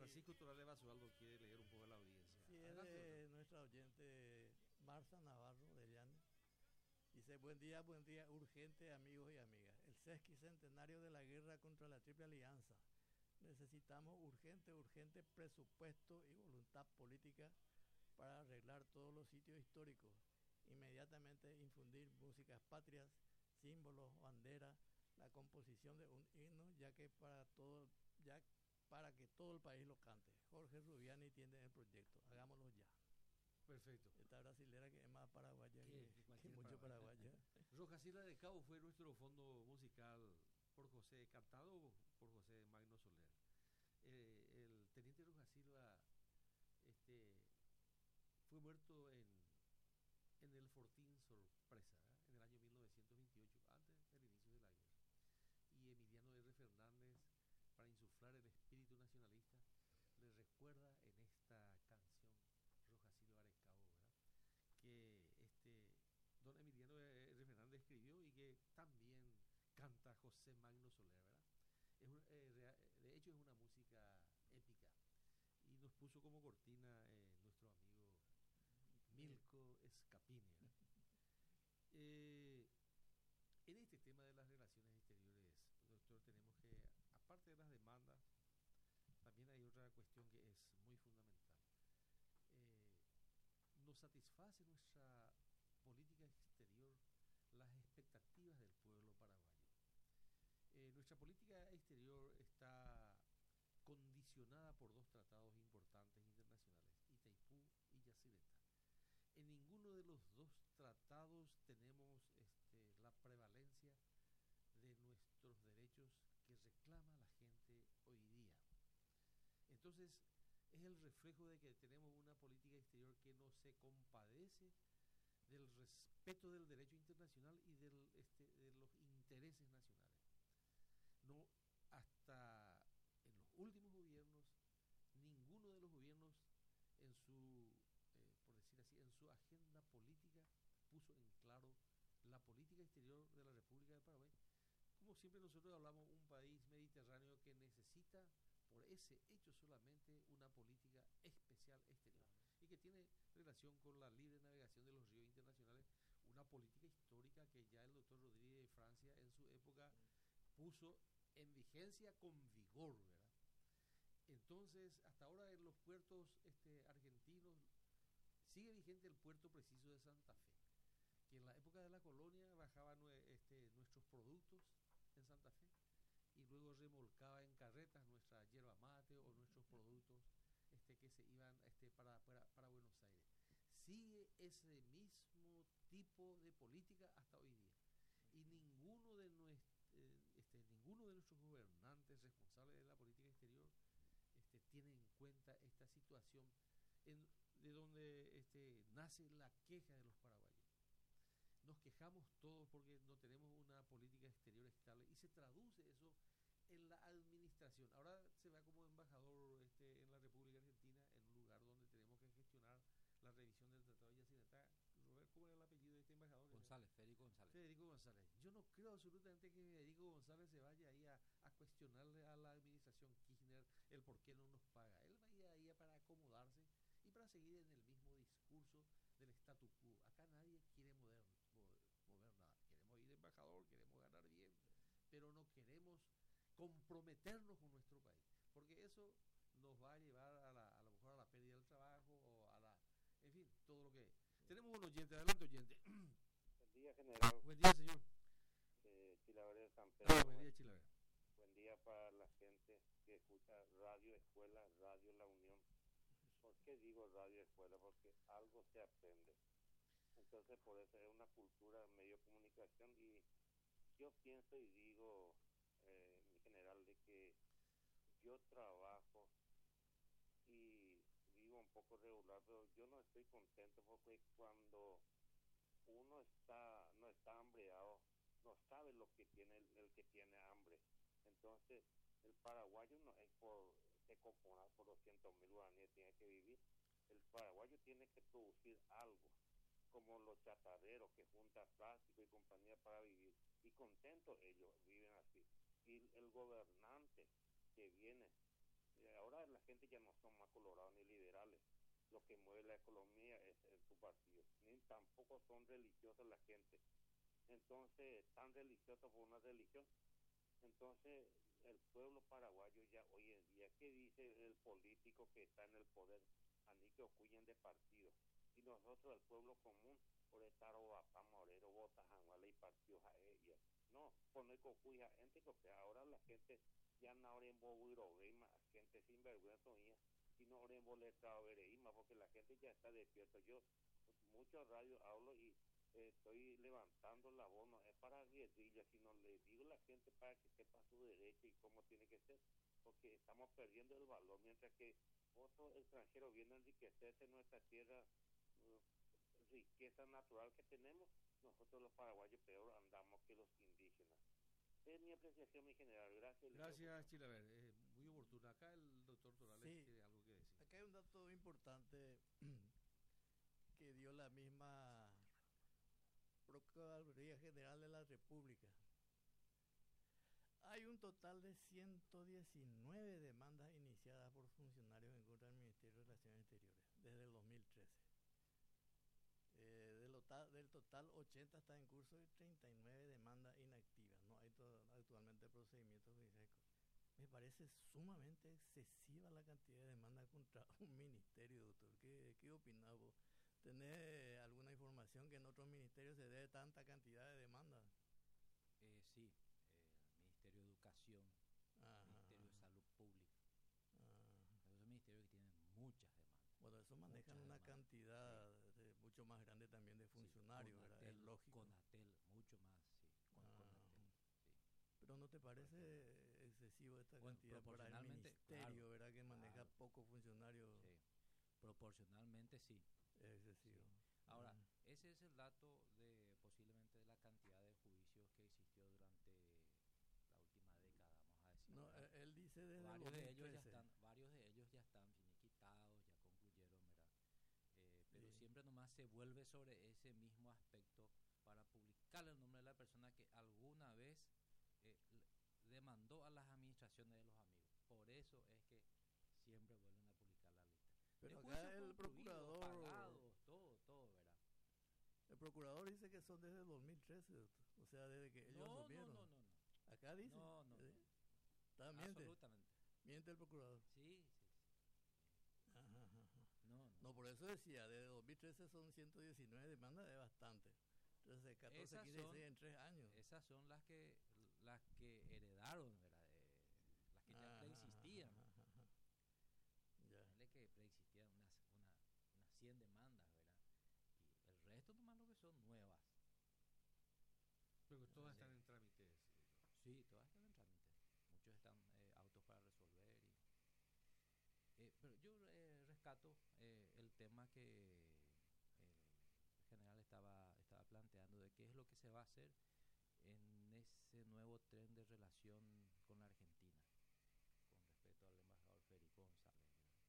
Francisco Torales Basualdo quiere leer un poco a la audiencia. Sí, es Adelante, doctor. de nuestra oyente Marta Navarro de Llanes. Dice, buen día, urgente amigos y amigas. El sesquicentenario de la guerra contra la Triple Alianza. Necesitamos urgente presupuesto y voluntad política para arreglar todos los sitios históricos. Inmediatamente infundir músicas patrias, símbolos, banderas, la composición de un himno, ya para que todo el país lo cante. Jorge Rubiani tiene el proyecto, hagámoslo ya. Perfecto. Esta brasilera que es más paraguaya que cualquier mucho paraguaya. Roja Silva de Cabo fue nuestro fondo musical por José, cantado por José Magno Soler. El teniente Roja Silva fue muerto en el Fortín Sorpresa, ¿verdad? En el año 1928, antes del inicio de la guerra. Y Emiliano R. Fernández, para insuflar el espíritu nacionalista, le recuerda en esta canción Roja Silva de Cabo, ¿verdad? Que don Emiliano R. Fernández escribió y que también canta José Magno Soler, ¿verdad? De hecho es una música épica y nos puso como cortina nuestro amigo Milko Scapini, ¿verdad? En este tema de las relaciones exteriores, doctor, tenemos que, aparte de las demandas, también hay otra cuestión que es muy fundamental. Nos satisface nuestra política exterior las expectativas del pueblo paraguayo. Nuestra política exterior está condicionada por dos tratados importantes internacionales, Itaipú y Yacyretá. En ninguno de los dos tratados tenemos la prevalencia de nuestros derechos que reclama la gente hoy día. Entonces, es el reflejo de que tenemos una política exterior que no se compadece del respeto del derecho internacional y de los intereses nacionales. No, hasta en los últimos gobiernos, ninguno de los gobiernos en su, por decir así, en su agenda política puso en claro la política exterior de la República de Paraguay. Como siempre nosotros hablamos, un país mediterráneo que necesita, por ese hecho solamente, una política especial exterior y que tiene relación con la libre navegación de los ríos internacionales, una política histórica que ya el doctor Rodríguez de Francia en su época puso en vigencia con vigor, ¿verdad? Entonces, hasta ahora en los puertos argentinos sigue vigente el puerto preciso de Santa Fe, que en la época de la colonia bajaban nuestros productos en Santa Fe y luego remolcaba en carretas nuestra yerba mate o nuestros productos que se iban para Buenos Aires. Sigue ese mismo tipo de política hasta hoy día y ninguno de nuestros gobernantes responsables de la política exterior tiene en cuenta esta situación de donde nace la queja de los paraguayos. Nos quejamos todos porque no tenemos una política exterior estable y se traduce eso en la administración. Ahora se va como embajador en la República Argentina, en un lugar donde tenemos que gestionar la revisión del Tratado de Yacyretá. Robert, ¿cómo era el apellido de este embajador? González, Federico González. Federico González. Yo no creo absolutamente que Federico González se vaya ahí a cuestionarle a la administración Kirchner el por qué no nos paga. Él va ahí para acomodarse y para seguir en el mismo discurso del statu quo. Acá nadie quiere mover nada. Queremos ir de embajador, queremos ganar bien, pero no queremos comprometernos con nuestro país, porque eso nos va a llevar a lo mejor a la pérdida del trabajo o en fin, todo lo que... Tenemos un oyente, adelante oyente. Buen día, general. Buen día, señor. Chilavera de San Pedro. Buen día, Chilavera. Buen día para la gente que escucha Radio Escuela, Radio La Unión. ¿Por qué digo Radio Escuela? Porque algo se aprende. Entonces, por eso es una cultura medio de comunicación y yo pienso y digo, mi general, de que yo trabajo y vivo un poco regular, pero yo no estoy contento porque cuando uno no está hambreado, no sabe lo que tiene el que tiene hambre. Entonces, el paraguayo no es se compone por 200.000 guaraníes, tiene que vivir. El paraguayo tiene que producir algo, como los chatarreros que juntan plástico y compañía para vivir. Y contentos ellos viven así. Y el gobernante que viene, ahora la gente ya no son más colorados ni liberales. Lo que mueve la economía es su partido. Ni tampoco son religiosos la gente. Entonces, tan religiosos por una religión. Entonces, el pueblo paraguayo ya hoy en día, ¿qué dice el político que está en el poder? A mí que ocuyen de partido. Y nosotros, el pueblo común, por estar o a morero, botas, y partidos a ella. No, por no cocuya, gente que ahora la gente ya no ahora en Boguiroguima, gente sin vergüenza, y no ahora en Boletrado Vereima, porque la gente ya está despierta. Yo, muchos radios hablo y estoy levantando la voz, no es para guerrilla, sino le digo a la gente para que sepa su derecho y cómo tiene que ser, porque estamos perdiendo el valor, mientras que otros extranjeros vienen a enriquecerse en nuestra tierra, riqueza natural que tenemos, nosotros los paraguayos peor andamos que los indígenas. Es mi apreciación, mi general. Gracias. Gracias, Chilaver. Muy oportuna. Acá el doctor Torales Sí, tiene algo que decir. acá hay un dato importante que dio la misma Procuraduría General de la República. Hay un total de 119 demandas iniciadas por funcionarios en contra del Ministerio de Relaciones Exteriores desde el 2013. Del total, 80 está en curso y 39 demandas inactivas. No hay actualmente procedimientos judiciales. Me parece sumamente excesiva la cantidad de demandas contra un ministerio, doctor. ¿Qué opinás vos? ¿Tenés alguna información que en otros ministerios se dé tanta cantidad de demandas? Sí, Ministerio de Educación, Ajá. Ministerio de Salud Pública. Ajá. Esos ministerios que tienen muchas demandas. Bueno, eso manejan una cantidad mucho más grande también de funcionarios, sí, ¿verdad? Es lógico. Conatel, mucho más, sí. Conatel, sí. Pero ¿no te parece excesivo esta cantidad para el ministerio, claro, ¿verdad? Que maneja pocos funcionarios. Sí. Proporcionalmente sí. Es excesivo. Sí. Ahora, ese es el dato de posiblemente de la cantidad de juicios que existió durante la última década, vamos a decir. No, él dice desde varios el de ellos ya están finiquitados, ya concluyeron, ¿verdad? Pero Sí. siempre nomás se vuelve sobre ese mismo aspecto para publicar el nombre de la persona que alguna vez demandó a las administraciones de los amigos. Por eso es que siempre vuelven a publicar la lista. Pero de acá el procurador, pagados, todo, ¿verdad? El procurador dice que son desde 2013, doctor. O sea, desde que ellos asumieron. No. Acá dice. No. Miente. Absolutamente. Miente el procurador. Sí. Ajá. No, por eso decía, desde 2013 son 119 demandas, es bastante. Entonces, 14, Esas 15, son, 16 en 3 años. Esas son las que heredaron, ¿verdad? Las que ya preexistían. Ya. Que preexistían unas 100 demandas, ¿verdad? Y el resto nomás lo que son nuevas. Pero que todas están en trámite. Sí, todas están en trámite. Muchos están autos para resolver. Pero yo rescato el tema que el general estaba planteando de qué es lo que se va a hacer en ese nuevo tren de relación con la Argentina, con respecto al embajador Federico González.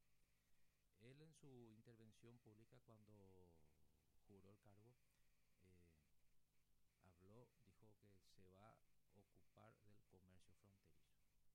Él en su intervención pública cuando juró el cargo dijo que se va a ocupar del comercio fronterizo.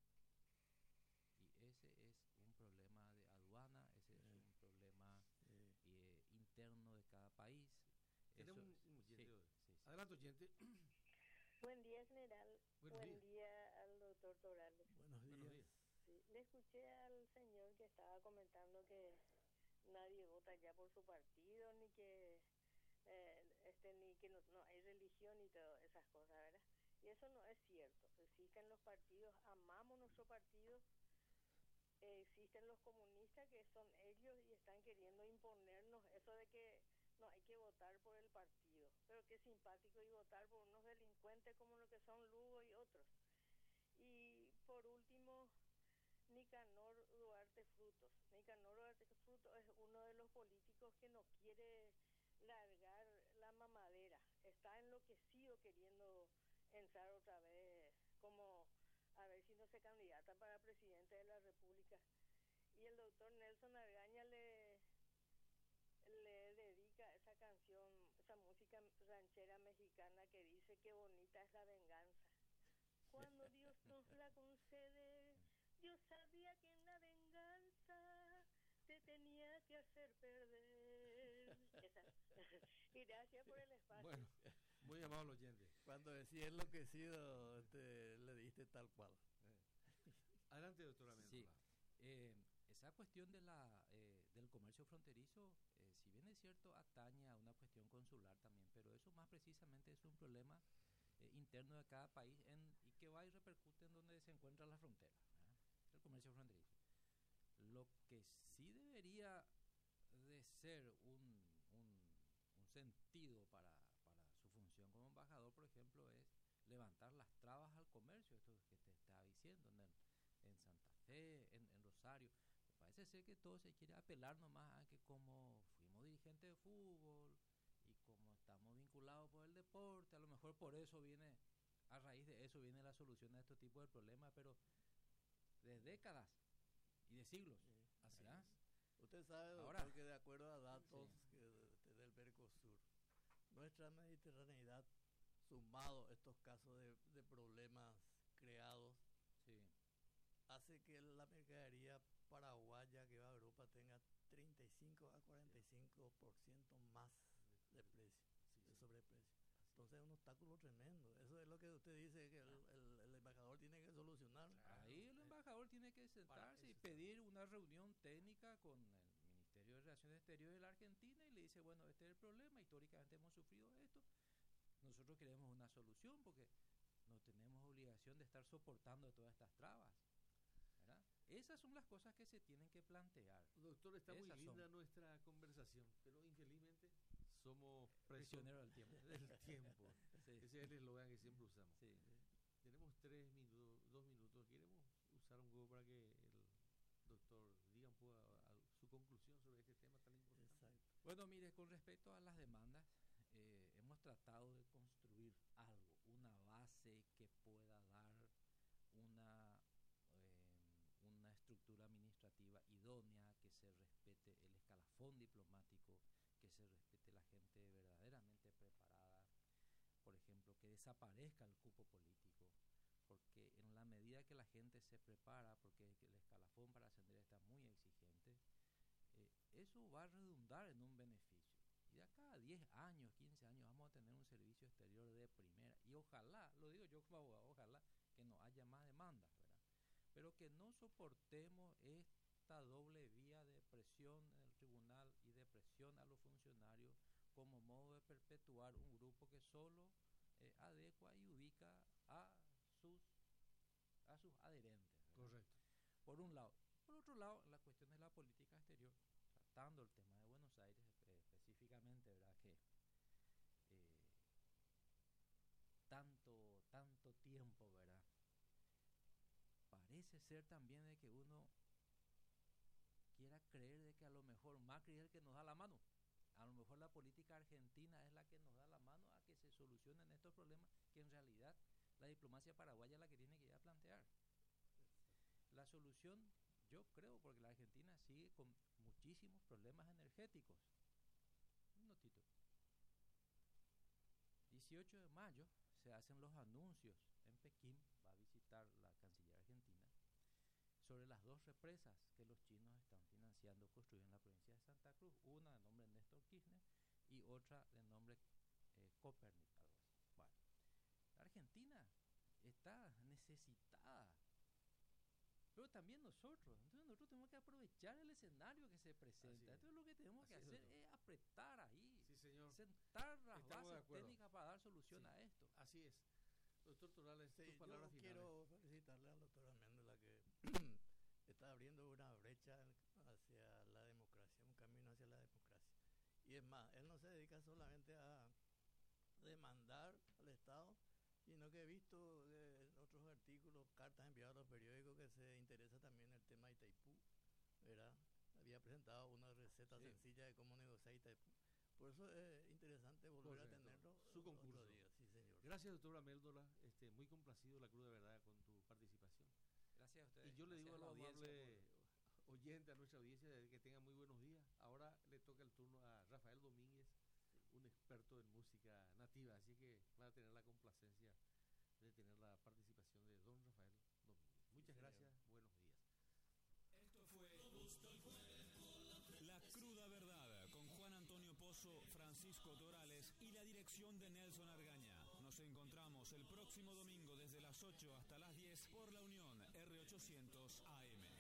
Y ese es un problema de aduana, ese es un problema interno de cada país. Tenemos un oyente hoy. Sí. Adelante, oyente. Buen día, general. Buen día al doctor Torales. Buenos días. Sí, le escuché al señor que estaba comentando que nadie vota ya por su partido, ni que ni que no hay religión y todas esas cosas, ¿verdad? Y eso no es cierto. Existen los partidos, amamos nuestro partido. Existen los comunistas que son ellos y están queriendo imponernos eso de que no hay que votar por el partido. Pero qué simpático y votar por unos delincuentes como los que son Lugo y otros. Y por último, Nicanor Duarte Frutos. Nicanor Duarte Frutos es uno de los políticos que no quiere largar la mamadera. Está enloquecido queriendo entrar otra vez como a ver si no se candidata para presidente de la República. Y el doctor Nelson Argaña le dedica esa canción, esa música ranchera mexicana que dice que bonita es la venganza. Cuando Dios nos la concede, Dios sabía que en la venganza cosa te tenía que hacer perder. Esa. Y gracias por el espacio. Bueno, muy amable oyente. Cuando decía enloquecido, le diste tal cual. Adelante, doctora Sí, Mendola. esa cuestión del comercio fronterizo, si bien es cierto, atañe a una cuestión consular también, pero eso más precisamente es un problema interno de cada país y que va y repercute en donde se encuentra la frontera, ¿verdad? El comercio fronterizo. Lo que sí debería de ser un sentido para su función como embajador, por ejemplo, es levantar las trabas al comercio, esto que te estaba diciendo, en Santa Fe, en Rosario. Parece ser que todo se quiere apelar nomás a que como fuimos dirigentes de fútbol y como estamos vinculados por el deporte, a lo mejor por eso viene, a raíz de eso viene la solución a estos tipos de problemas, pero de décadas y de siglos. Así ¿verdad? es. Usted sabe, doctor, Ahora, que de acuerdo a datos sí. del Mercosur, nuestra mediterraneidad, sumado estos casos de problemas creados, Sí, hace que la mercadería paraguaya que va a Europa tenga 35 a 45% más de precio, de sobreprecio. Entonces es un obstáculo tremendo. Eso es lo que usted dice que el embajador tiene que solucionar. ahí el embajador tiene que sentarse y pedir una reunión técnica con el Ministerio de Relaciones Exteriores de la Argentina y le dice, bueno, este es el problema, históricamente hemos sufrido esto, nosotros queremos una solución porque no tenemos obligación de estar soportando todas estas trabas, ¿verdad? Esas son las cosas que se tienen que plantear. Doctor, está muy Esas linda son nuestra conversación, pero infelizmente somos presos prisioneros del tiempo. del tiempo. Sí, Ese es el eslogan que siempre usamos. sí. Tenemos 3 minutos, 2 minutos. Queremos usar un poco para que el doctor diga un poco su conclusión sobre este tema tan importante. Exacto. Bueno, mire, con respecto a las demandas, hemos tratado de construir algo, una base que pueda dar una estructura administrativa idónea, que se respete el escalafón diplomático, que se respete la gente verdaderamente preparada, por ejemplo, que desaparezca el cupo político, porque en la medida que la gente se prepara, porque el escalafón para ascender está muy exigente, eso va a redundar en un beneficio. Y de acá a 10 años, 15 años vamos a tener un servicio exterior de primera. Y ojalá, lo digo yo como abogado, ojalá que no haya más demandas, ¿verdad? Pero que no soportemos esta doble vía de presión en el tribunal y de presión a los funcionarios como modo de perpetuar un grupo que solo adecua y ubica sus, a sus adherentes, ¿verdad? Correcto. Por un lado. Por otro lado, la cuestión de la política exterior, tratando el tema de Buenos Aires específicamente, ¿verdad? Que tanto tiempo, ¿verdad? Parece ser también de que uno quiera creer de que a lo mejor Macri es el que nos da la mano. A lo mejor la política argentina es la que nos da la mano a que se solucionen estos problemas que en realidad la diplomacia paraguaya es la que tiene que ir a plantear. La solución, yo creo, porque la Argentina sigue con muchísimos problemas energéticos. Un notito. 18 de mayo se hacen los anuncios en Pekín, va a visitar la canciller argentina, sobre las 2 represas que los chinos están financiando construir en la provincia de Santa Cruz, una de nombre Néstor Kirchner y otra de nombre Copernic, algo así. Bueno, la Argentina está necesitada, pero también nosotros. Entonces nosotros tenemos que aprovechar el escenario que se presenta. Entonces lo que tenemos que hacer es apretar ahí, sí, señor. sentar las Estamos de bases acuerdo. técnicas para dar solución Sí. a esto. Así es. Doctor Torales, Sí, tus palabras yo finales. quiero felicitarle al doctor Alméndola que está abriendo una brecha hacia la democracia, un camino hacia la democracia. Y es más, él no se dedica solamente a demandar al Estado, sino que he visto en otros artículos, cartas enviadas a los periódicos que se interesa también el tema de Itaipú, ¿verdad? Había presentado una receta Sí. sencilla de cómo negociar Itaipú. Por eso es interesante volver Correcto. a tenerlo Su concurso. otro día. Sí, señor. Gracias, doctora Méndola. Muy complacido, la cruz de verdad, con tu participación. Gracias a ustedes. Y yo le digo a Gracias los la audiencia amable oyente, a nuestra audiencia, que tengan muy buenos días. Ahora le toca el turno a Rafael Domínguez, un experto en música nativa, así que van a tener la complacencia de tener la participación de don Rafael Domínguez. Muchas Sí, señor. gracias, buenos días. Esto fue Cotorales y la dirección de Nelson Argaña. Nos encontramos el próximo domingo desde las 8 hasta las 10 por La Unión R800 AM.